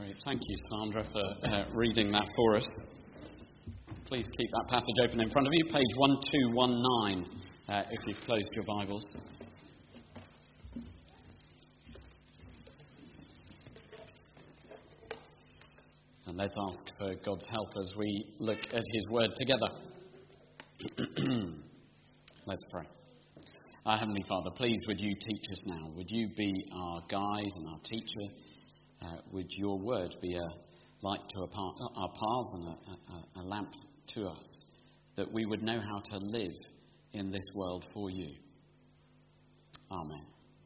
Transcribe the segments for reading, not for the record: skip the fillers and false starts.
Great. Thank you, Sandra, for reading that for us. Please keep that passage open in front of you, page 1219, if you've closed your Bibles. And let's ask for God's help as we look at his word together. Let's pray. Our Heavenly Father, please would you teach us now? Would you be our guide and our teacher? Would your word be a light to our paths and a lamp to us, that we would know how to live in this world for you? Amen.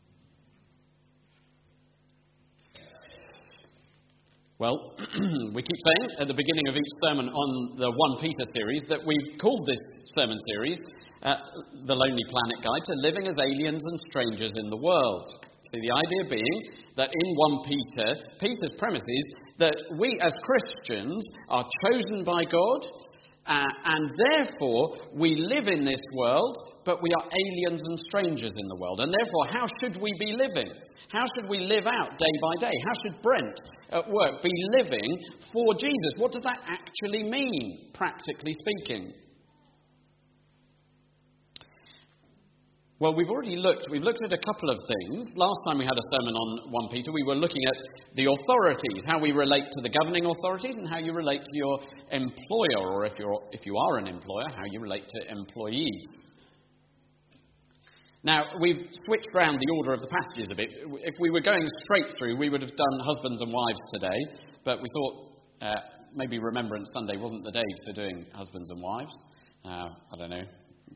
Well, we keep saying at the beginning of each sermon on the 1 Peter series that we've called this sermon series The Lonely Planet Guide to Living as Aliens and Strangers in the World. So the idea being that in 1 Peter, Peter's premise is that we as Christians are chosen by God and therefore we live in this world, but we are aliens and strangers in the world. And therefore, how should we be living? How should we live out day by day? How should Brent at work be living for Jesus? What does that actually mean, practically speaking? Well, we've looked at a couple of things. Last time we had a sermon on 1 Peter, we were looking at the authorities, how we relate to the governing authorities and how you relate to your employer, or if you are an employer, how you relate to employees. Now, we've switched around the order of the passages a bit. If we were going straight through, we would have done husbands and wives today, but we thought maybe Remembrance Sunday wasn't the day for doing husbands and wives. I don't know.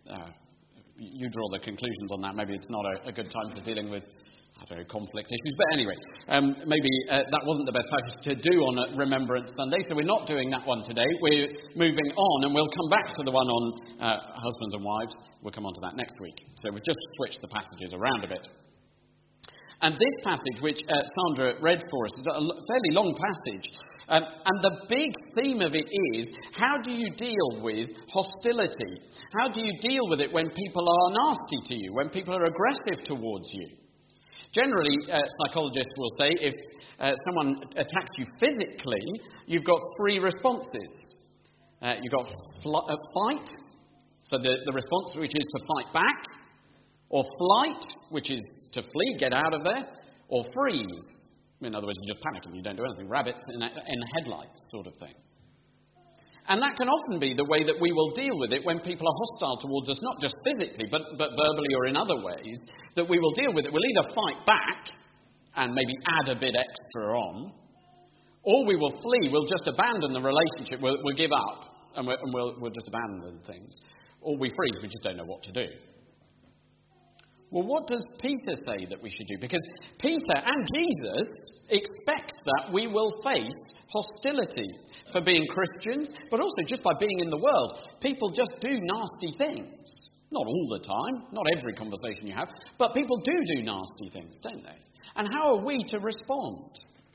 You draw the conclusions on that. Maybe it's not a good time for dealing with, conflict issues. But anyway, maybe that wasn't the best passage to do on a Remembrance Sunday, so we're not doing that one today. We're moving on, and we'll come back to the one on husbands and wives. We'll come on to that next week. So we've just switched the passages around a bit. And this passage, which Sandra read for us, is a fairly long passage. And the big theme of it is, how do you deal with hostility? How do you deal with it when people are nasty to you, when people are aggressive towards you? Generally, psychologists will say if someone attacks you physically, you've got 3 responses. You've got fight, so the response which is to fight back, or flight, which is to flee, get out of there, or freeze. In other words, you just panic and you don't do anything. Rabbit in headlights sort of thing. And that can often be the way that we will deal with it when people are hostile towards us, not just physically, but verbally or in other ways, that we will deal with it. We'll either fight back and maybe add a bit extra on, or we will flee. We'll just abandon the relationship. We'll give up and we'll just abandon things. Or we freeze. We just don't know what to do. Well, what does Peter say that we should do? Because Peter and Jesus expect that we will face hostility for being Christians, but also just by being in the world. People just do nasty things. Not all the time, not every conversation you have, but people do nasty things, don't they? And how are we to respond?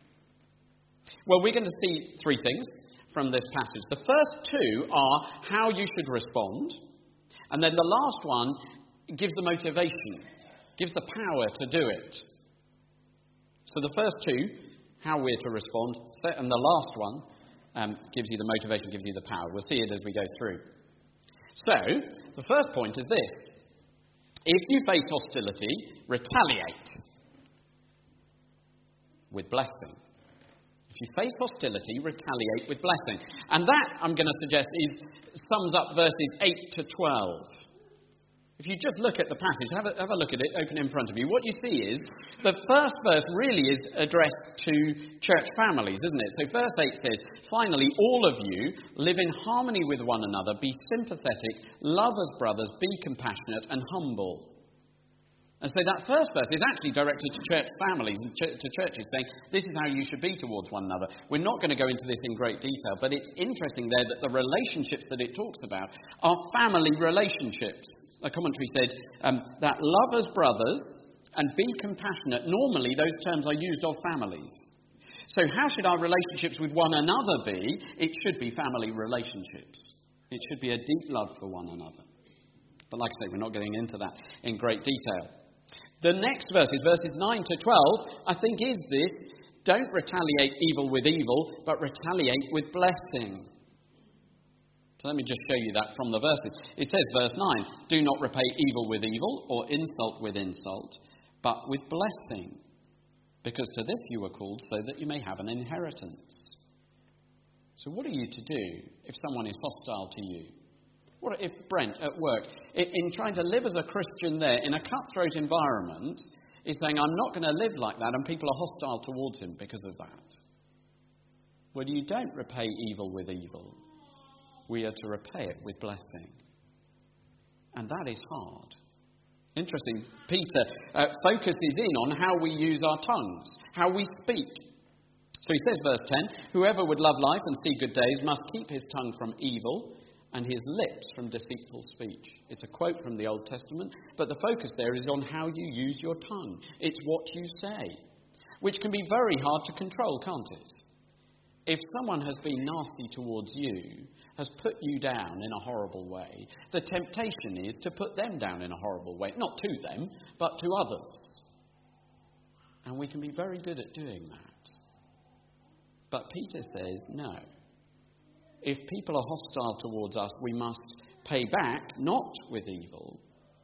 Well, we're going to see 3 things from this passage. The first 2 are how you should respond, and then the last one gives the motivation, gives the power to do it. So the first 2, how we're to respond, and the last one gives you the motivation, gives you the power. We'll see it as we go through. So, the first point is this. If you face hostility, retaliate with blessing. If you face hostility, retaliate with blessing. And that, I'm going to suggest, sums up verses 8 to 12. If you just look at the passage, have a look at it, open in front of you, what you see is the first verse really is addressed to church families, isn't it? So verse 8 says, "Finally, all of you live in harmony with one another, be sympathetic, love as brothers, be compassionate and humble." And so that first verse is actually directed to church families and to churches, saying this is how you should be towards one another. We're not going to go into this in great detail, but it's interesting there that the relationships that it talks about are family relationships. A commentary said that love as brothers and be compassionate, normally those terms are used of families. So how should our relationships with one another be? It should be family relationships. It should be a deep love for one another. But like I say, we're not getting into that in great detail. The next verses 9 to 12, I think is this Don't retaliate evil with evil, but retaliate with blessing. So let me just show you that from the verses. It says, verse 9, do not repay evil with evil or insult with insult, but with blessing. Because to this you were called, so that you may have an inheritance. So what are you to do if someone is hostile to you? What if Brent at work, in trying to live as a Christian there, in a cutthroat environment, is saying, I'm not going to live like that, and people are hostile towards him because of that? Well, you don't repay evil with evil. We are to repay it with blessing. And that is hard. Interesting, Peter focuses in on how we use our tongues, how we speak. So he says, verse 10, whoever would love life and see good days must keep his tongue from evil and his lips from deceitful speech. It's a quote from the Old Testament, but the focus there is on how you use your tongue. It's what you say, which can be very hard to control, can't it? If someone has been nasty towards you, has put you down in a horrible way, the temptation is to put them down in a horrible way. Not to them, but to others. And we can be very good at doing that. But Peter says, no. If people are hostile towards us, we must pay back, not with evil,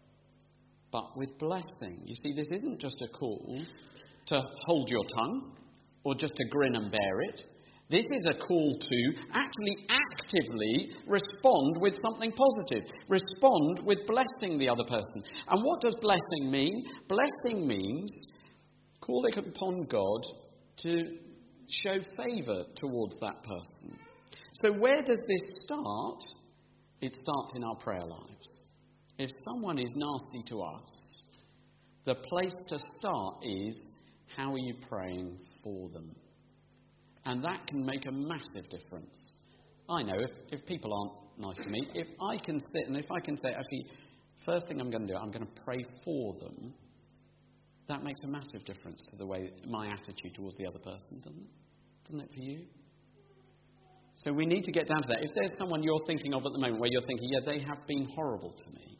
but with blessing. You see, this isn't just a call to hold your tongue, or just to grin and bear it. This is a call to actually actively respond with something positive. Respond with blessing the other person. And what does blessing mean? Blessing means calling upon God to show favour towards that person. So where does this start? It starts in our prayer lives. If someone is nasty to us, the place to start is, how are you praying for them? And that can make a massive difference. I know if people aren't nice to me, if I can sit and if I can say, actually, first thing I'm going to do, I'm going to pray for them, that makes a massive difference to the way my attitude towards the other person, doesn't it? Doesn't it for you? So we need to get down to that. If there's someone you're thinking of at the moment where you're thinking, yeah, they have been horrible to me,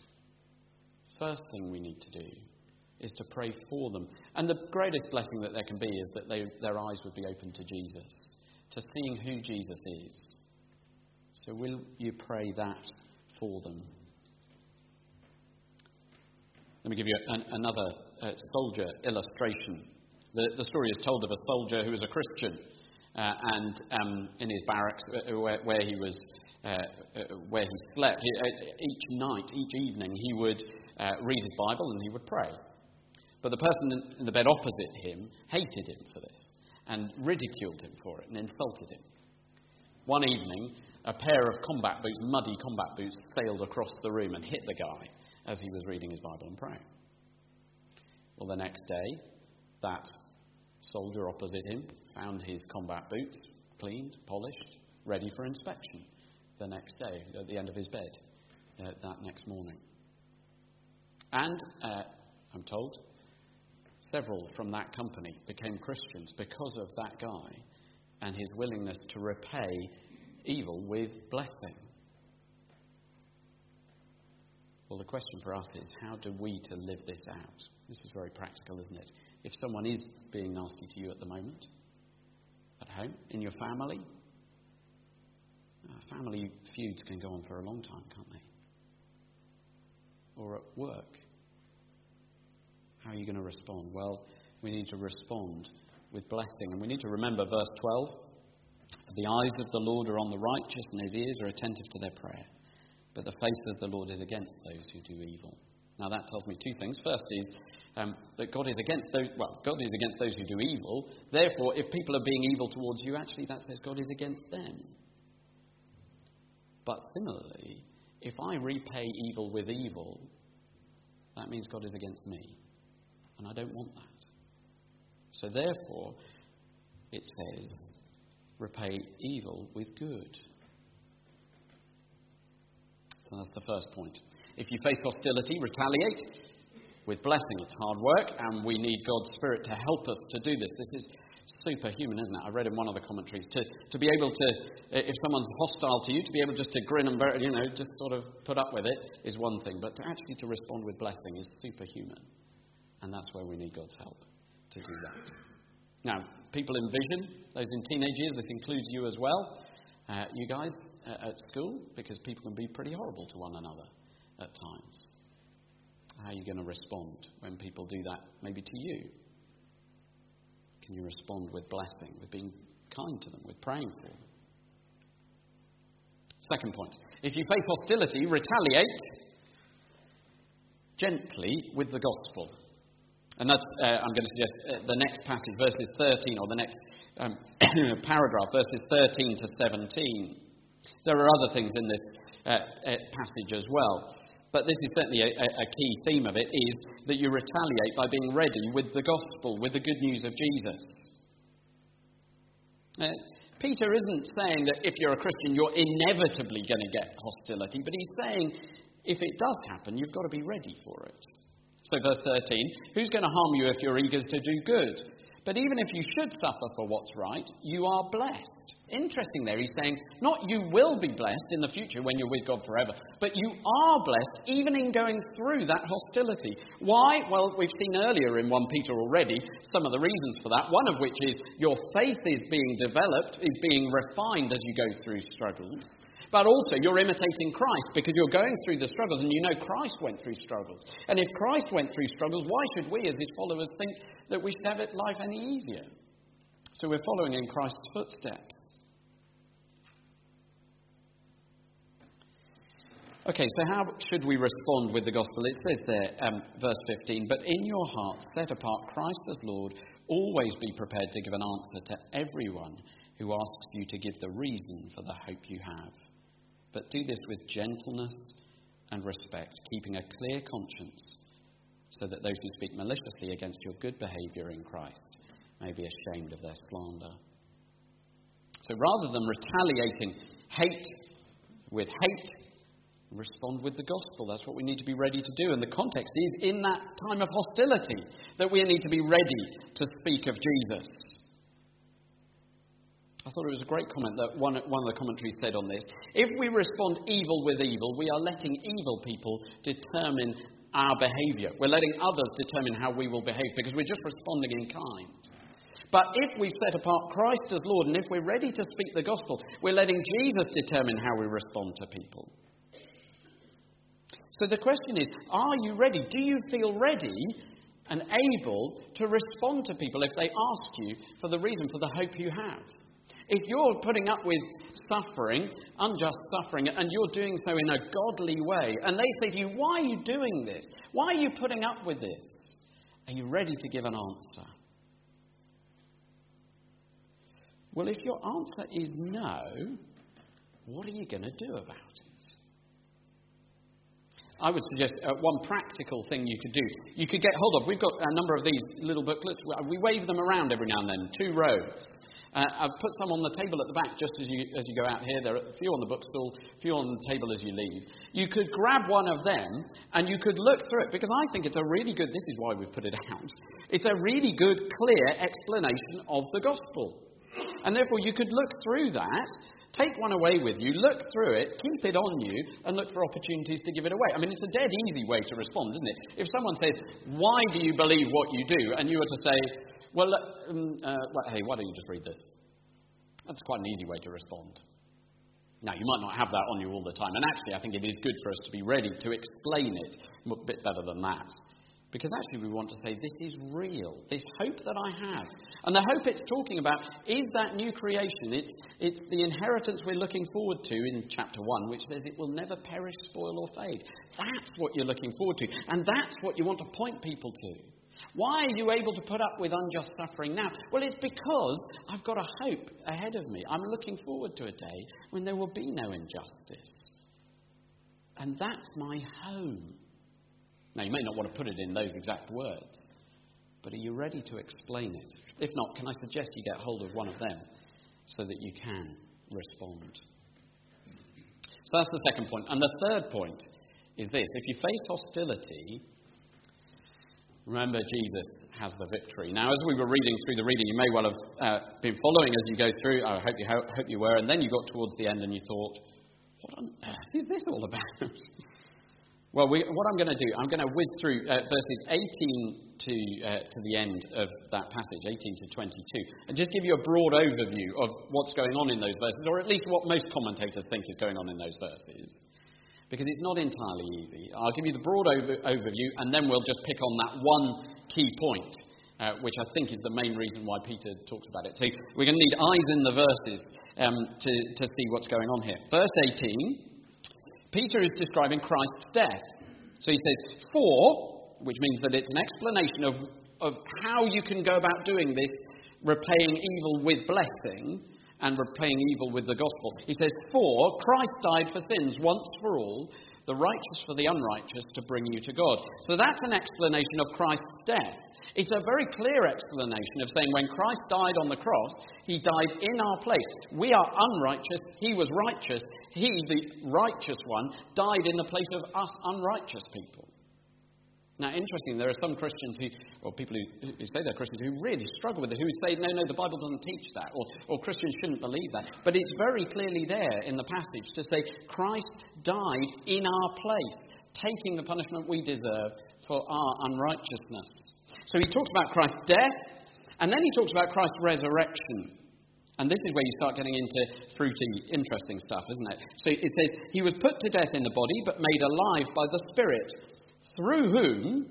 first thing we need to do is to pray for them. And the greatest blessing that there can be is that their eyes would be open to Jesus, to seeing who Jesus is. So will you pray that for them? Let me give you another soldier illustration. The story is told of a soldier who was a Christian, and in his barracks where he was, where he slept, each night, each evening, he would read his Bible and he would pray. But the person in the bed opposite him hated him for this and ridiculed him for it and insulted him. One evening, a pair of combat boots, muddy combat boots, sailed across the room and hit the guy as he was reading his Bible and praying. Well, the next day, that soldier opposite him found his combat boots cleaned, polished, ready for inspection the next day at the end of his bed that next morning. And, I'm told, several from that company became Christians because of that guy and his willingness to repay evil with blessing. Well, the question for us is, how do we to live this out? This is very practical, isn't it? If someone is being nasty to you at the moment, at home, in your family, family feuds can go on for a long time, can't they? Or at work. How are you going to respond? Well, we need to respond with blessing. And we need to remember verse 12. The eyes of the Lord are on the righteous and his ears are attentive to their prayer. But the face of the Lord is against those who do evil. Now that tells me two things. First is that God is against those who do evil. Therefore, if people are being evil towards you, actually that says God is against them. But similarly, if I repay evil with evil, that means God is against me. And I don't want that. So therefore, it says, repay evil with good. So that's the first point. If you face hostility, retaliate with blessing. It's hard work, and we need God's Spirit to help us to do this. This is superhuman, isn't it? I read in one of the commentaries, to be able to, if someone's hostile to you, to be able just to grin and bear it, just sort of put up with it is one thing. But to actually to respond with blessing is superhuman. And that's where we need God's help to do that. Now, People in vision, those in teenage years, this includes you as well. You guys at school, because people can be pretty horrible to one another at times. How are you going to respond when people do that, maybe to you? Can you respond with blessing, with being kind to them, with praying for them? Second point, if you face hostility, retaliate gently with the gospel. And that's, I'm going to suggest, the next passage, verses 13, or the next paragraph, verses 13 to 17. There are other things in this passage as well. But this is certainly a key theme of it, is that you retaliate by being ready with the gospel, with the good news of Jesus. Peter isn't saying that if you're a Christian, you're inevitably going to get hostility, but he's saying if it does happen, you've got to be ready for it. So verse 13, who's going to harm you if you're eager to do good? But even if you should suffer for what's right, you are blessed. Interesting there, he's saying, not you will be blessed in the future when you're with God forever, but you are blessed even in going through that hostility. Why? Well, we've seen earlier in 1 Peter already some of the reasons for that, one of which is your faith is being developed, is being refined as you go through struggles. But also, you're imitating Christ because you're going through the struggles, and you know Christ went through struggles. And if Christ went through struggles, why should we, as his followers, think that we should have life any easier? So we're following in Christ's footsteps. Okay, so how should we respond with the gospel? It says there, verse 15, but in your hearts set apart Christ as Lord, always be prepared to give an answer to everyone who asks you to give the reason for the hope you have. But do this with gentleness and respect, keeping a clear conscience, so that those who speak maliciously against your good behaviour in Christ may be ashamed of their slander. So rather than retaliating hate with hate, respond with the gospel. That's what we need to be ready to do. And the context is in that time of hostility that we need to be ready to speak of Jesus. I thought it was a great comment that one of the commentaries said on this. If we respond evil with evil, we are letting evil people determine our behaviour. We're letting others determine how we will behave because we're just responding in kind. But if we set apart Christ as Lord, and if we're ready to speak the gospel, we're letting Jesus determine how we respond to people. So the question is, are you ready? Do you feel ready and able to respond to people if they ask you for the reason for the hope you have? If you're putting up with suffering, unjust suffering, and you're doing so in a godly way, and they say to you, why are you doing this? Why are you putting up with this? Are you ready to give an answer? Well, if your answer is no, what are you going to do about it? I would suggest one practical thing you could do. You could get hold of, we've got a number of these little booklets. We wave them around every now and then, 2 rows. I've put some on the table at the back just as you go out here. There are a few on the bookstall, a few on the table as you leave. You could grab one of them and you could look through it, because I think it's a really good, this is why we've put it out, it's a really good, clear explanation of the gospel. And therefore you could look through that, take one away with you, look through it, keep it on you, and look for opportunities to give it away. I mean, it's a dead easy way to respond, isn't it? If someone says, why do you believe what you do? And you were to say, well, hey, why don't you just read this? That's quite an easy way to respond. Now, you might not have that on you all the time. And actually, I think it is good for us to be ready to explain it a bit better than that. Because actually we want to say, this is real, this hope that I have. And the hope it's talking about is that new creation. It's the inheritance we're looking forward to in chapter 1, which says it will never perish, spoil or fade. That's what you're looking forward to. And that's what you want to point people to. Why are you able to put up with unjust suffering now? Well, it's because I've got a hope ahead of me. I'm looking forward to a day when there will be no injustice. And that's my home. Now, you may not want to put it in those exact words, but are you ready to explain it? If not, can I suggest you get hold of one of them so that you can respond? So that's the second point. And the third point is this. If you face hostility, remember Jesus has the victory. Now, as we were reading through the reading, you may well have been following as you go through. I hope you were. And then you got towards the end and you thought, what on earth is this all about? Well, what I'm going to do, I'm going to whiz through verses 18 to the end of that passage, 18 to 22, and just give you a broad overview of what's going on in those verses, or at least what most commentators think is going on in those verses. Because it's not entirely easy. I'll give you the broad overview, and then we'll just pick on that one key point, which I think is the main reason why Peter talks about it. So we're going to need eyes in the verses to see what's going on here. Verse 18, Peter is describing Christ's death. So he says, "For," which means that it's an explanation of how you can go about doing this, repaying evil with blessing, and repaying evil with the gospel. He says, "For Christ died for sins once for all, the righteous for the unrighteous, to bring you to God." So that's an explanation of Christ's death. It's a very clear explanation of saying when Christ died on the cross, he died in our place. We are unrighteous, he was righteous. He, the righteous one, died in the place of us unrighteous people. Now, interesting, there are some Christians or people who say they're Christians, who really struggle with it, who would say, no, the Bible doesn't teach that, or Christians shouldn't believe that. But it's very clearly there in the passage to say Christ died in our place, taking the punishment we deserve for our unrighteousness. So he talks about Christ's death, and then he talks about Christ's resurrection. And this is where you start getting into fruity, interesting stuff, isn't it? So it says, "He was put to death in the body, but made alive by the Spirit, through whom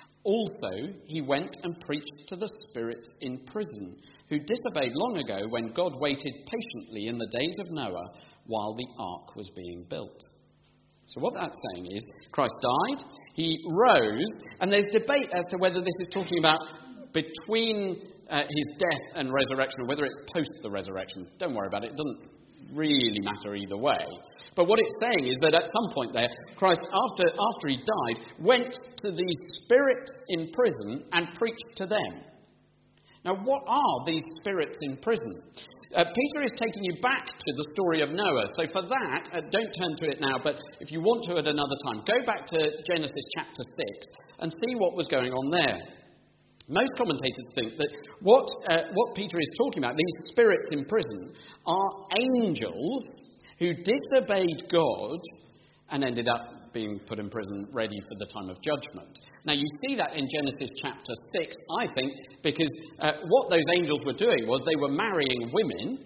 also he went and preached to the spirits in prison, who disobeyed long ago when God waited patiently in the days of Noah while the ark was being built." So what that's saying is, Christ died, he rose, and there's debate as to whether this is talking about between his death and resurrection, or whether it's post the resurrection. Don't worry about it, it doesn't really matter either way. But what it's saying is that at some point there, Christ, after he died, went to these spirits in prison and preached to them. Now, what are these spirits in prison? Peter is taking you back to the story of Noah. So for that, don't turn to it now, but if you want to at another time, go back to Genesis chapter 6 and see what was going on there. Most commentators think that what Peter is talking about, these spirits in prison, are angels who disobeyed God and ended up being put in prison ready for the time of judgment. Now you see that in Genesis chapter 6, I think, because what those angels were doing was they were marrying women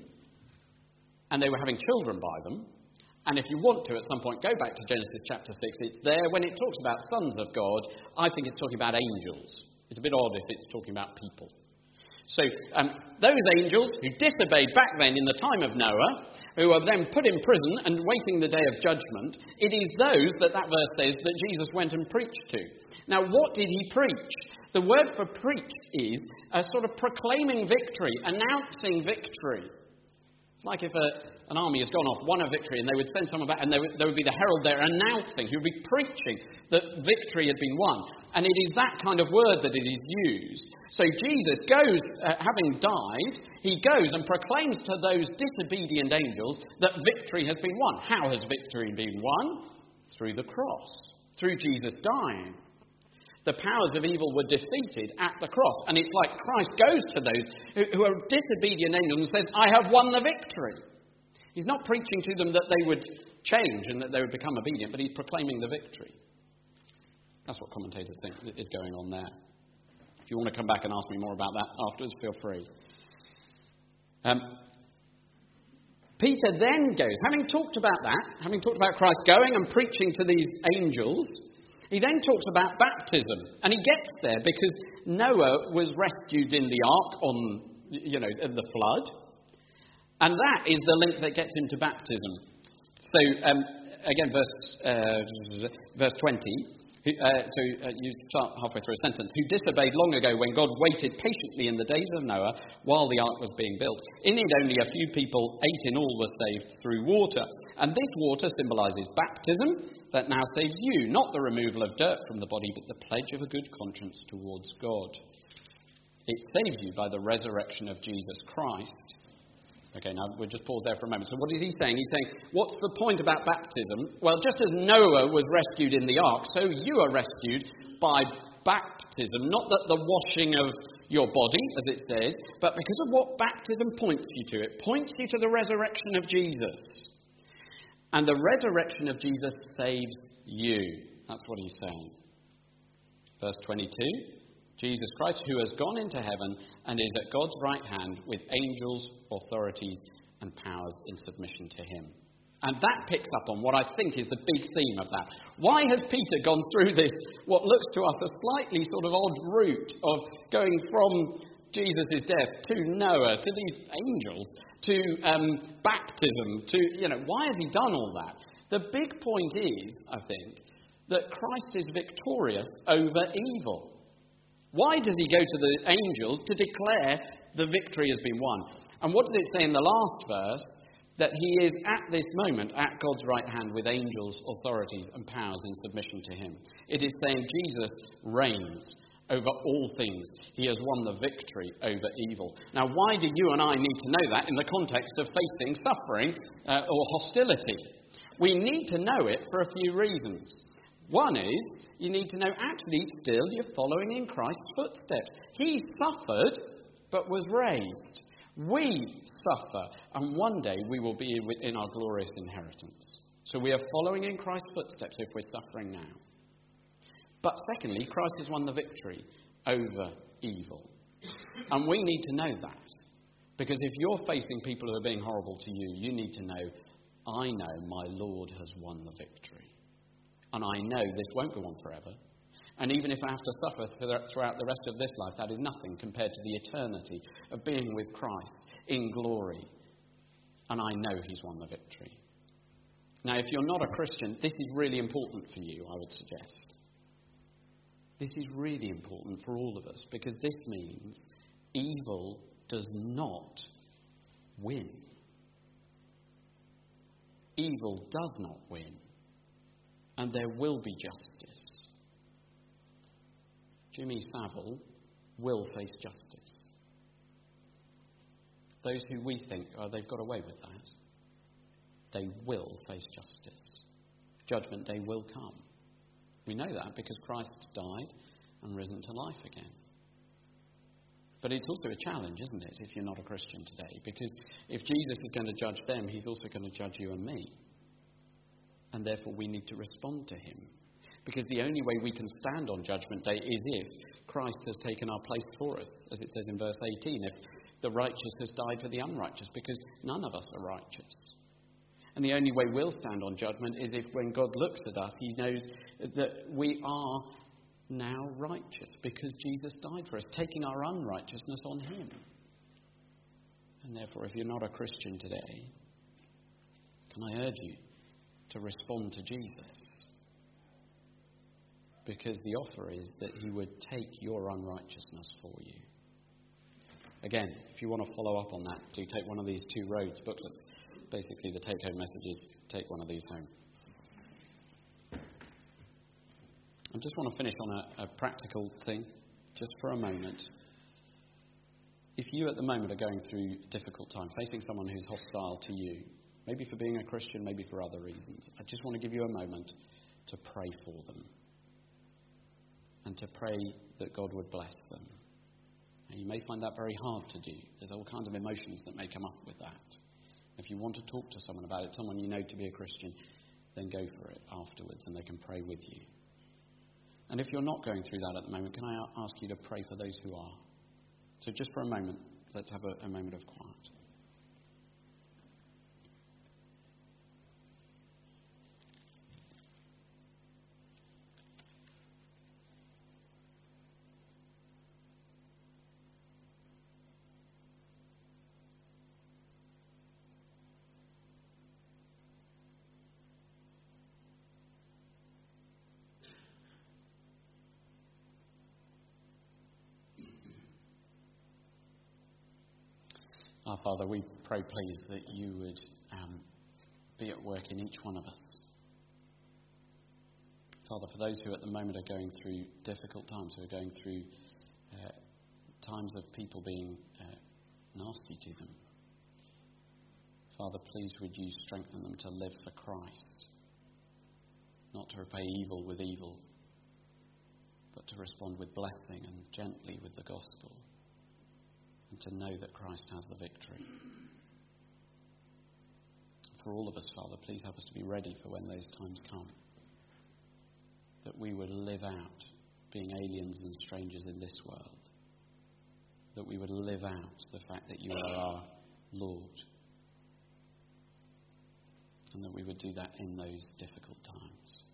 and they were having children by them. And if you want to, at some point, go back to Genesis chapter 6. It's there. When it talks about sons of God, I think it's talking about angels. It's a bit odd if it's talking about people. So those angels who disobeyed back then in the time of Noah, who are then put in prison and waiting the day of judgment, it is those that verse says that Jesus went and preached to. Now, what did he preach? The word for preached is a sort of proclaiming victory, announcing victory. It's like if an army has gone off, won a victory, and they would send someone back, and there would be the herald there announcing, he would be preaching that victory had been won. And it is that kind of word that it is used. So Jesus goes, having died, he goes and proclaims to those disobedient angels that victory has been won. How has victory been won? Through the cross, through Jesus dying. The powers of evil were defeated at the cross. And it's like Christ goes to those who are disobedient angels and says, I have won the victory. He's not preaching to them that they would change and that they would become obedient, but he's proclaiming the victory. That's what commentators think is going on there. If you want to come back and ask me more about that afterwards, feel free. Peter then goes, having talked about that, having talked about Christ going and preaching to these angels, he then talks about baptism, and he gets there because Noah was rescued in the ark on, the flood, and that is the link that gets him to baptism. So, again, verse 20. You start halfway through a sentence. Who disobeyed long ago when God waited patiently in the days of Noah while the ark was being built. In it only a few people, 8 in all, were saved through water. And this water symbolises baptism that now saves you, not the removal of dirt from the body, but the pledge of a good conscience towards God. It saves you by the resurrection of Jesus Christ. Okay, now we'll just pause there for a moment. So what is he saying? He's saying, what's the point about baptism? Well, just as Noah was rescued in the ark, so you are rescued by baptism. Not that the washing of your body, as it says, but because of what baptism points you to. It points you to the resurrection of Jesus. And the resurrection of Jesus saves you. That's what he's saying. Verse 22, Jesus Christ, who has gone into heaven and is at God's right hand with angels, authorities, and powers in submission to him. And that picks up on what I think is the big theme of that. Why has Peter gone through this, what looks to us a slightly sort of odd route of going from Jesus' death to Noah, to these angels, to baptism, to, why has he done all that? The big point is, I think, that Christ is victorious over evil. Why does he go to the angels? To declare the victory has been won. And what does it say in the last verse? That he is at this moment at God's right hand with angels, authorities and powers in submission to him. It is saying Jesus reigns over all things. He has won the victory over evil. Now, why do you and I need to know that in the context of facing suffering or hostility? We need to know it for a few reasons. One is, you need to know actually still you're following in Christ's footsteps. He suffered but was raised. We suffer, and one day we will be in our glorious inheritance. So we are following in Christ's footsteps if we're suffering now. But secondly, Christ has won the victory over evil. And we need to know that. Because if you're facing people who are being horrible to you, you need to know, I know my Lord has won the victory. And I know this won't go on forever. And even if I have to suffer throughout the rest of this life, that is nothing compared to the eternity of being with Christ in glory. And I know he's won the victory. Now, if you're not a Christian, this is really important for you, I would suggest. This is really important for all of us, because this means evil does not win. Evil does not win. And there will be justice. Jimmy Savile will face justice. Those who we think, they've got away with that, they will face justice. Judgment day will come. We know that because Christ died and risen to life again. But it's also a challenge, isn't it, if you're not a Christian today? Because if Jesus is going to judge them, he's also going to judge you and me. And therefore we need to respond to him. Because the only way we can stand on Judgment Day is if Christ has taken our place for us, as it says in verse 18, if the righteous has died for the unrighteous, because none of us are righteous. And the only way we'll stand on judgment is if when God looks at us, he knows that we are now righteous, because Jesus died for us, taking our unrighteousness on him. And therefore, if you're not a Christian today, can I urge you to respond to Jesus? Because the offer is that he would take your unrighteousness for you. Again, if you want to follow up on that, do take one of these 2 roads booklets. Basically, the take-home message is take one of these home. I just want to finish on a practical thing, just for a moment. If you at the moment are going through difficult times, facing someone who's hostile to you, maybe for being a Christian, maybe for other reasons, I just want to give you a moment to pray for them. And to pray that God would bless them. And you may find that very hard to do. There's all kinds of emotions that may come up with that. If you want to talk to someone about it, someone you know to be a Christian, then go for it afterwards and they can pray with you. And if you're not going through that at the moment, can I ask you to pray for those who are? So just for a moment, let's have a moment of quiet. Our Father, we pray, please, that you would be at work in each one of us. Father, for those who at the moment are going through difficult times, who are going through times of people being nasty to them, Father, please would you strengthen them to live for Christ, not to repay evil with evil, but to respond with blessing and gently with the gospel. And to know that Christ has the victory. For all of us, Father, please help us to be ready for when those times come. that we would live out being aliens and strangers in this world. That we would live out the fact that you are our Lord. And that we would do that in those difficult times.